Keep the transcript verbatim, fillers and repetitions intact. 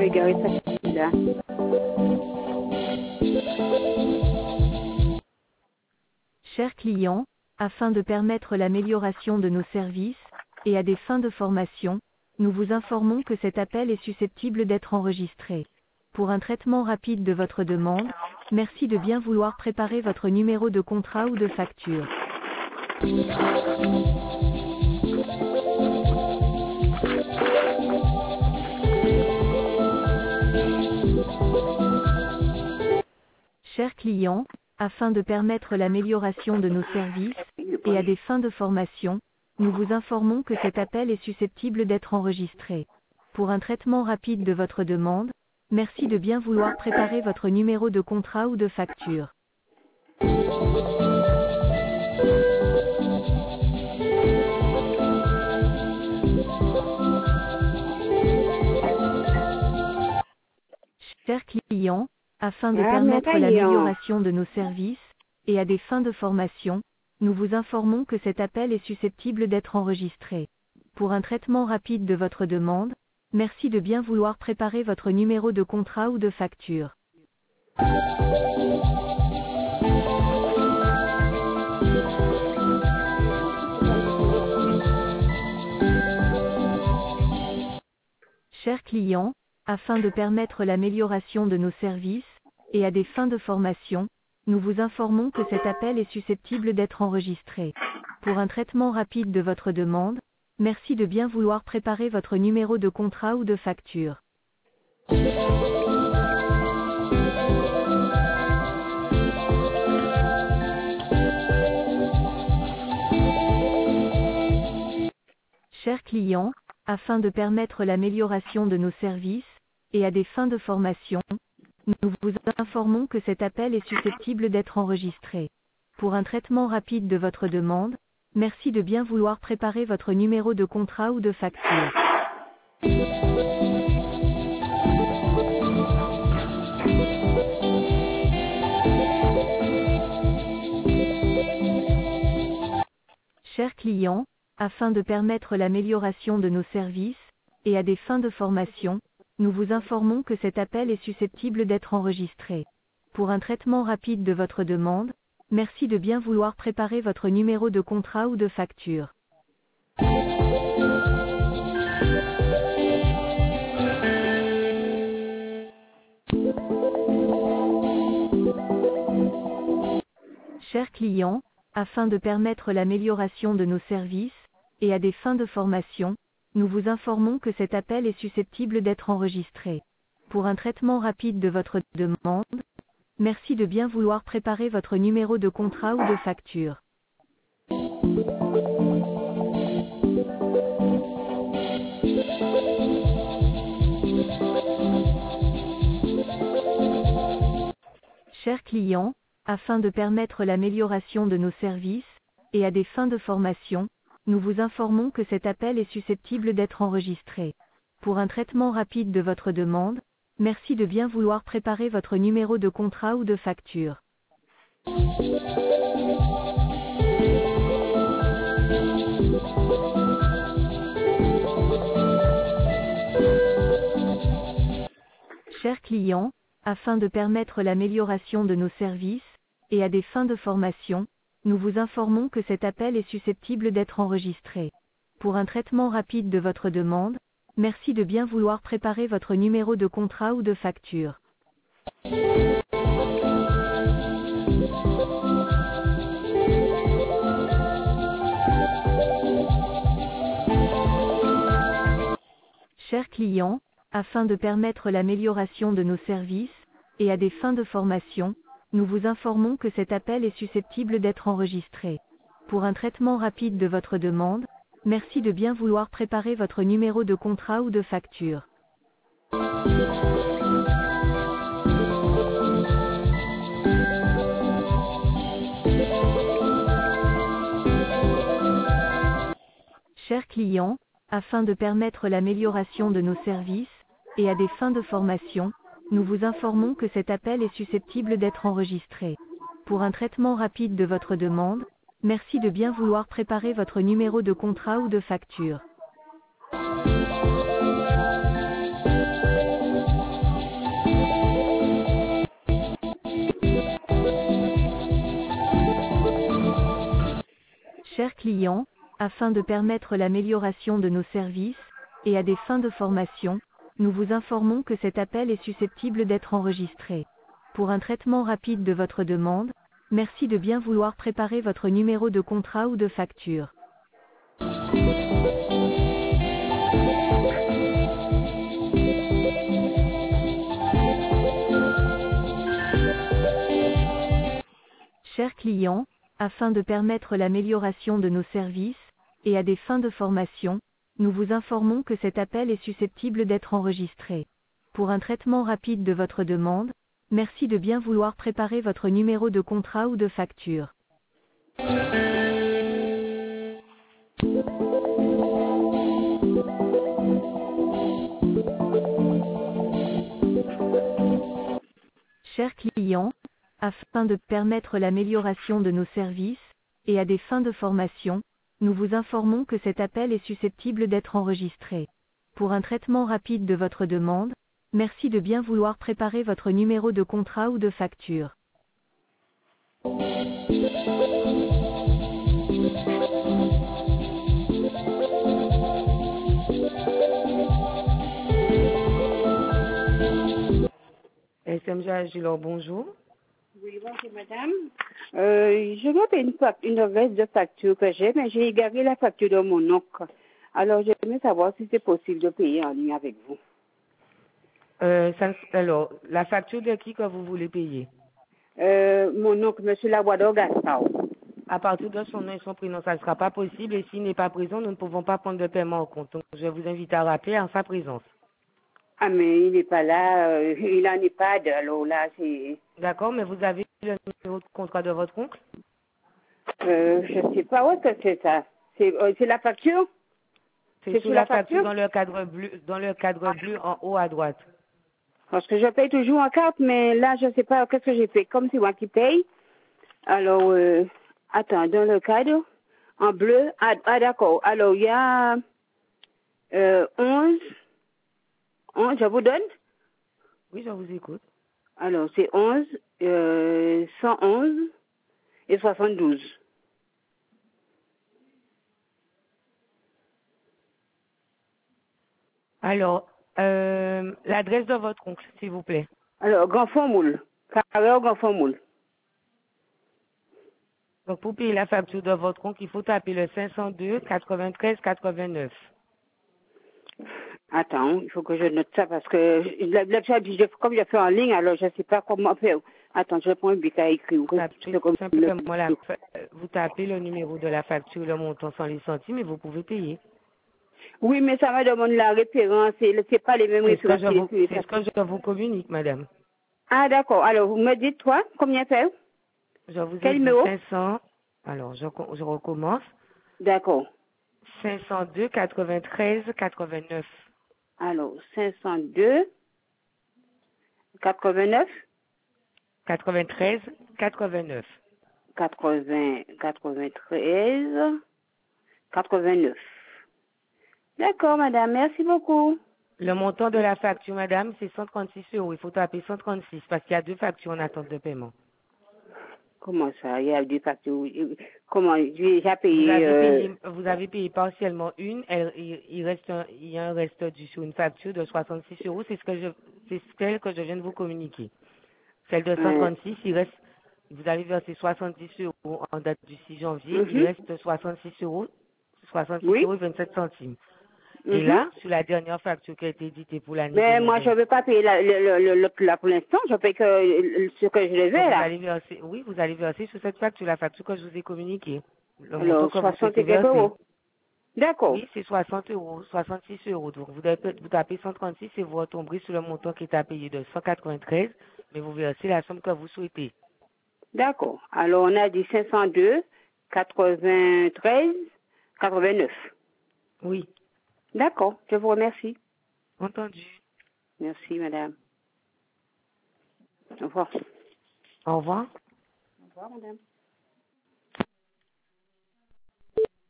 Margarita Linda. Chers clients, afin de permettre l'amélioration de nos services, et à des fins de formation, nous vous informons que cet appel est susceptible d'être enregistré. Pour un traitement rapide de votre demande, merci de bien vouloir préparer votre numéro de contrat ou de facture. Chers clients, afin de permettre l'amélioration de nos services, et à des fins de formation, nous vous informons que cet appel est susceptible d'être enregistré. Pour un traitement rapide de votre demande, merci de bien vouloir préparer votre numéro de contrat ou de facture. Chers clients, afin de permettre l'amélioration de nos services, et à des fins de formation, nous vous informons que cet appel est susceptible d'être enregistré. Pour un traitement rapide de votre demande, merci de bien vouloir préparer votre numéro de contrat ou de facture. Chers clients, afin de permettre l'amélioration de nos services, et à des fins de formation, nous vous informons que cet appel est susceptible d'être enregistré. Pour un traitement rapide de votre demande, merci de bien vouloir préparer votre numéro de contrat ou de facture. Chers clients, afin de permettre l'amélioration de nos services, et à des fins de formation, nous vous informons que cet appel est susceptible d'être enregistré. Pour un traitement rapide de votre demande, merci de bien vouloir préparer votre numéro de contrat ou de facture. Chers clients, afin de permettre l'amélioration de nos services, et à des fins de formation, nous vous informons que cet appel est susceptible d'être enregistré. Pour un traitement rapide de votre demande, merci de bien vouloir préparer votre numéro de contrat ou de facture. Chers clients, afin de permettre l'amélioration de nos services, et à des fins de formation, nous vous informons que cet appel est susceptible d'être enregistré. Pour un traitement rapide de votre demande, merci de bien vouloir préparer votre numéro de contrat ou de facture. Chers clients, afin de permettre l'amélioration de nos services, et à des fins de formation, nous vous informons que cet appel est susceptible d'être enregistré. Pour un traitement rapide de votre demande, merci de bien vouloir préparer votre numéro de contrat ou de facture. Chers clients, afin de permettre l'amélioration de nos services, et à des fins de formation, nous vous informons que cet appel est susceptible d'être enregistré. Pour un traitement rapide de votre demande, merci de bien vouloir préparer votre numéro de contrat ou de facture. Chers clients, afin de permettre l'amélioration de nos services, et à des fins de formation, nous vous informons que cet appel est susceptible d'être enregistré. Pour un traitement rapide de votre demande, merci de bien vouloir préparer votre numéro de contrat ou de facture. Chers clients, afin de permettre l'amélioration de nos services, et à des fins de formation, nous vous informons que cet appel est susceptible d'être enregistré. Pour un traitement rapide de votre demande, merci de bien vouloir préparer votre numéro de contrat ou de facture. Chers clients, afin de permettre l'amélioration de nos services, et à des fins de formation, nous vous informons que cet appel est susceptible d'être enregistré. Pour un traitement rapide de votre demande, merci de bien vouloir préparer votre numéro de contrat ou de facture. Chers clients, afin de permettre l'amélioration de nos services, et à des fins de formation, nous vous informons que cet appel est susceptible d'être enregistré. Pour un traitement rapide de votre demande, merci de bien vouloir préparer votre numéro de contrat ou de facture. Chers clients, afin de permettre l'amélioration de nos services, et à des fins de formation, nous vous informons que cet appel est susceptible d'être enregistré. Pour un traitement rapide de votre demande, merci de bien vouloir préparer votre numéro de contrat ou de facture. S M G Agilor, bonjour. Oui, bonjour madame. Euh, je dois payer une, fac- une adresse de facture que j'ai, mais j'ai égaré la facture de mon oncle. Alors j'aimerais savoir si c'est possible de payer en ligne avec vous. Euh, ça, alors, la facture de qui que vous voulez payer? Euh, mon oncle, monsieur Lawador Gaspard. À partir de son nom et son prénom, ça ne sera pas possible et s'il n'est pas présent, nous ne pouvons pas prendre de paiement au compte. Donc, je vous invite à rappeler en sa présence. Ah, mais il n'est pas là, euh, il en est pas de, alors là, c'est... D'accord, mais vous avez le numéro de contrat de votre oncle? Euh, je sais pas où est-ce que c'est ça. C'est euh, c'est la facture? C'est sous la facture dans le cadre bleu, dans le cadre bleu en haut à droite. Parce que je paye toujours en carte, mais là, je sais pas qu'est-ce que j'ai fait. Comme c'est moi qui paye. Alors, euh, attends, dans le cadre, en bleu, ah, ah d'accord. Alors, il y a euh, onze, onze, je vous donne. Oui, je vous écoute. Alors, c'est onze, euh, cent onze et soixante-douze. Alors, euh, l'adresse de votre oncle, s'il vous plaît. Alors, Grand Fond-Moule. Carré Grand Fond-Moule. Donc, pour payer la facture de votre oncle, il faut taper le cinq cent deux quatre-vingt-treize quatre-vingt-neuf. Attends, il faut que je note ça parce que la, la, je- comme je fais en ligne, alors je ne sais pas comment faire. Attends, je prends un bic à écrire. Vous tapez tout simplement la, vous tapez le numéro de la facture, le montant sans les centimes et vous pouvez payer. Oui, mais ça me demande la référence et le- c'est pas les mêmes C'est ce que références. je vous, qui- c'est ce que je vous communique, madame. Ah, d'accord. Alors, vous me dites, toi, combien fait? Je vous ai Quel dit numéro? cinq cents. Alors, je, je recommence. D'accord. cinq cent deux quatre-vingt-treize quatre-vingt-neuf. Alors, cinq cent deux, quatre-vingt-neuf, quatre-vingt-treize quatre-vingt-neuf. quatre-vingts, quatre-vingt-treize, quatre-vingt-neuf. D'accord, madame. Merci beaucoup. Le montant de la facture, madame, c'est cent trente-six euros. Il faut taper cent trente-six parce qu'il y a deux factures en attente de paiement. Comment ça? Il y a des factures. Comment? J'ai déjà Vous payé. avez Euh... payé, vous avez payé partiellement une. Elle- il, il reste, un, il y a un reste dû sur une facture de soixante-six euros. C'est ce que je, c'est celle que je viens de vous communiquer. Celle de cent euh, trente-six, il reste, vous avez versé soixante-dix euros en date du six janvier. Il mhm. reste soixante-six euros, soixante-six Oui. euros et vingt-sept centimes. Et Mhm. là, sur la dernière facture qui a été éditée pour l'année Mais moi, je deux mille vingt, ne veux pas payer la, le, le, le, le- là pour l'instant. Je paye que euh, ce que je devais, donc vous là. allez verser, oui, vous allez verser sur cette facture, la facture que je vous ai communiquée, le montant Alors, que vous soixante souhaitez et quelques verser. euros. D'accord. Oui, c'est soixante euros, soixante-six euros. Donc, vous, tapez, vous tapez cent trente-six et vous retomberez sur le montant qui est à payer de cent quatre-vingt-treize, mais vous versez la somme que vous souhaitez. D'accord. Alors, on a dit cinq cent deux, quatre-vingt-treize, quatre-vingt-neuf. Oui, D'accord. Je vous remercie. entendu. Merci, madame. Au revoir. Au revoir. Au revoir, madame.